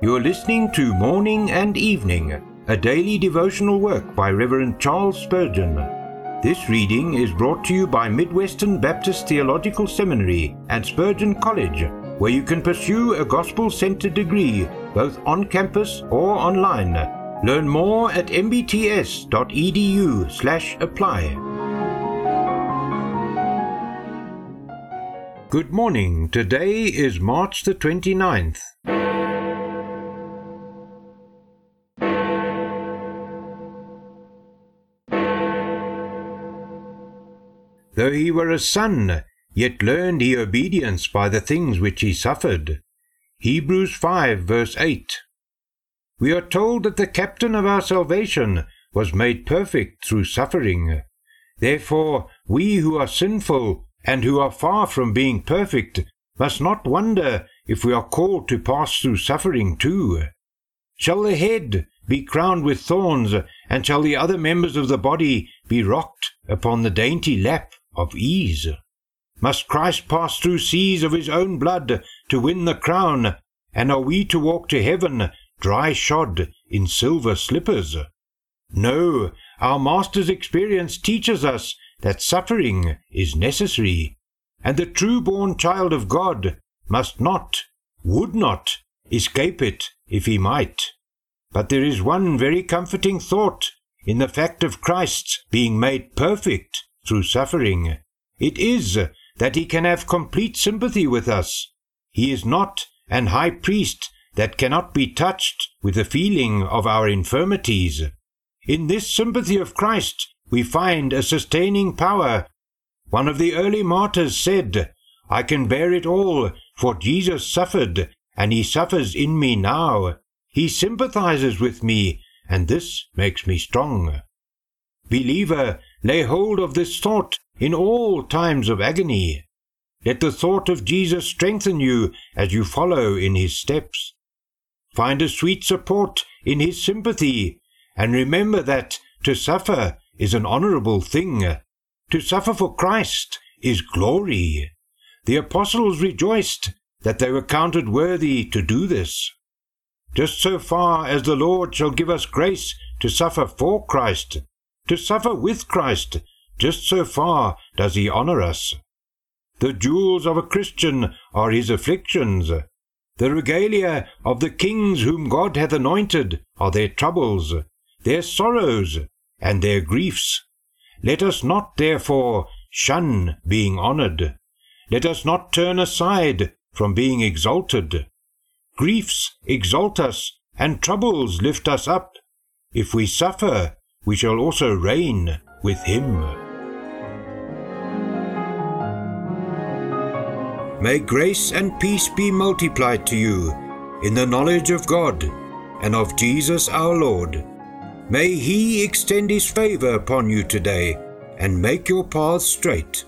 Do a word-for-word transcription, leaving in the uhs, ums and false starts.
You're listening to Morning and Evening, a daily devotional work by Reverend Charles Spurgeon. This reading is brought to you by Midwestern Baptist Theological Seminary and Spurgeon College, where you can pursue a gospel-centered degree both on campus or online. Learn more at mbts.edu slash apply. Good morning. Today is March the twenty-ninth. Though he were a son, yet learned he obedience by the things which he suffered. Hebrews five verse eight. We are told that the captain of our salvation was made perfect through suffering. Therefore, we who are sinful and who are far from being perfect must not wonder if we are called to pass through suffering too. Shall the head be crowned with thorns, and shall the other members of the body be rocked upon the dainty lap of ease? Must Christ pass through seas of his own blood to win the crown, and are we to walk to heaven dry shod in silver slippers? No, our Master's experience teaches us that suffering is necessary, and the true-born child of God must not, would not, escape it if he might. But there is one very comforting thought in the fact of Christ's being made perfect through suffering. It is that he can have complete sympathy with us. He is not an high priest that cannot be touched with the feeling of our infirmities. In this sympathy of Christ we find a sustaining power. One of the early martyrs said, "I can bear it all, for Jesus suffered, and he suffers in me now. He sympathizes with me, and this makes me strong." Believer, lay hold of this thought in all times of agony. Let the thought of Jesus strengthen you as you follow in his steps. Find a sweet support in his sympathy, and remember that to suffer is an honorable thing. To suffer for Christ is glory. The apostles rejoiced that they were counted worthy to do this. Just so far as the Lord shall give us grace to suffer for Christ, to suffer with Christ, just so far does he honor us. The jewels of a Christian are his afflictions. The regalia of the kings whom God hath anointed are their troubles, their sorrows, and their griefs. Let us not, therefore, shun being honored. Let us not turn aside from being exalted. Griefs exalt us, and troubles lift us up. If we suffer, we shall also reign with him. May grace and peace be multiplied to you in the knowledge of God and of Jesus our Lord. May he extend his favor upon you today and make your paths straight.